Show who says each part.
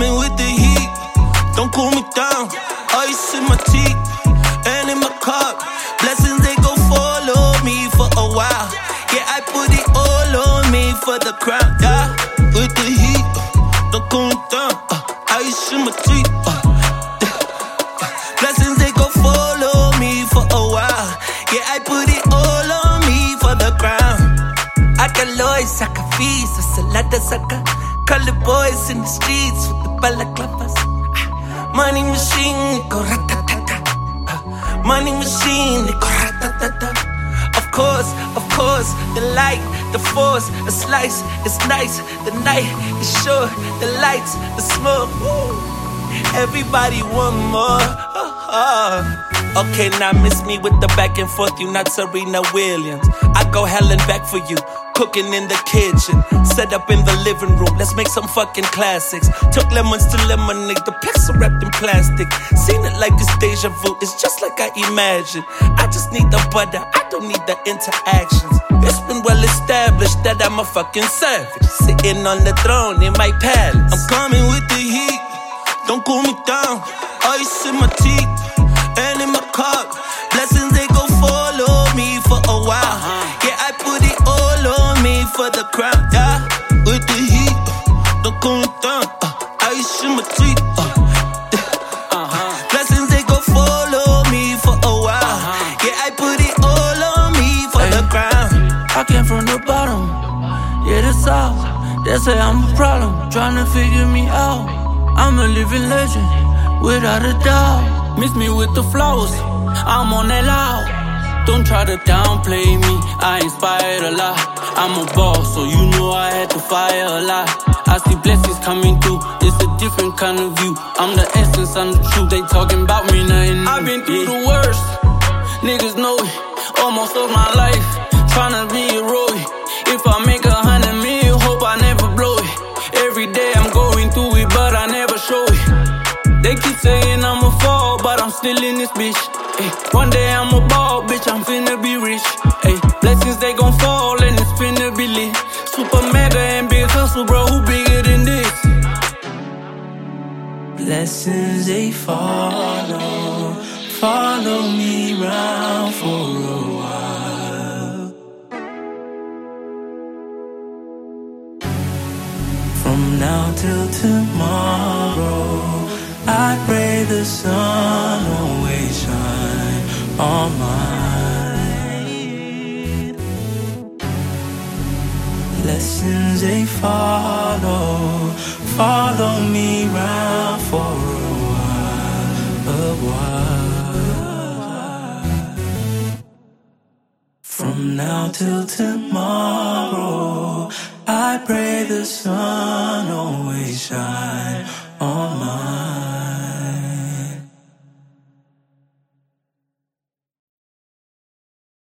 Speaker 1: coming with the heat. Don't cool me down. Ice in my teeth and in my cup. Blessings, they go follow me for a while. Yeah, I put it all on me for the crown. Yeah, with the heat. Don't cool me down. Ice in my teeth. Blessings, they go follow me for a while. Yeah, I put it all on me for the crown. I got lawyers, I got fees, so saladas, I got colored boys in the streets with the balaclavas. Money machine, go ratatata. Money machine, go ratatata. Of course, the light, the force, a slice, it's nice. The night is short, the lights, the smoke. Woo. Everybody want more. Okay, now miss me with the back and forth. You not Serena Williams. I go hell and back for you. Cooking in the kitchen, set up in the living room. Let's make some fucking classics. Took lemons to lemonade, the packs are wrapped in plastic. Seen it like it's deja vu, it's just like I imagined. I just need the butter, I don't need the interactions. It's been well established that I'm a fucking savage, sitting on the throne in my palace. I'm coming with the heat, don't cool me down. Ice in my teeth and in my cup. Blessings, they go follow me for a while. Yeah, I put it all on me for the crown. Yeah, with the heat, don't cool me down. Ice in my teeth. Blessings, they go follow me for a while. Yeah, I put it all on me for the crown.
Speaker 2: I came from the bottom, yeah, that's all. They say I'm a problem, trying to figure me out. I'm a living legend, without a doubt. Miss me with the flaws, I'm on that loud. Don't try to downplay me, I inspired a lot. I'm a boss, so you know I had to fire a lot. I see blessings coming through, it's a different kind of view. I'm the essence, I'm the truth, they talking about me, nothing new. I've been through the worst, niggas know it. Almost lost my life, tryna be heroic. If I make 100 million, hope I never blow it. Every day I'm going through it, but I never show it. They keep saying I'ma fall, but I'm still in this bitch. Ay, one day I'm a ball, bitch, I'm finna be rich. Ay, blessings, they gon' fall, and it's finna be lit. Super mega and big hustle, bro, who bigger than this?
Speaker 1: Blessings, they follow me round for a while. From now till tomorrow, I pray the sun always shine on mine. Blessings, they follow me round for a while. From now till tomorrow, I pray the sun always shine on mine.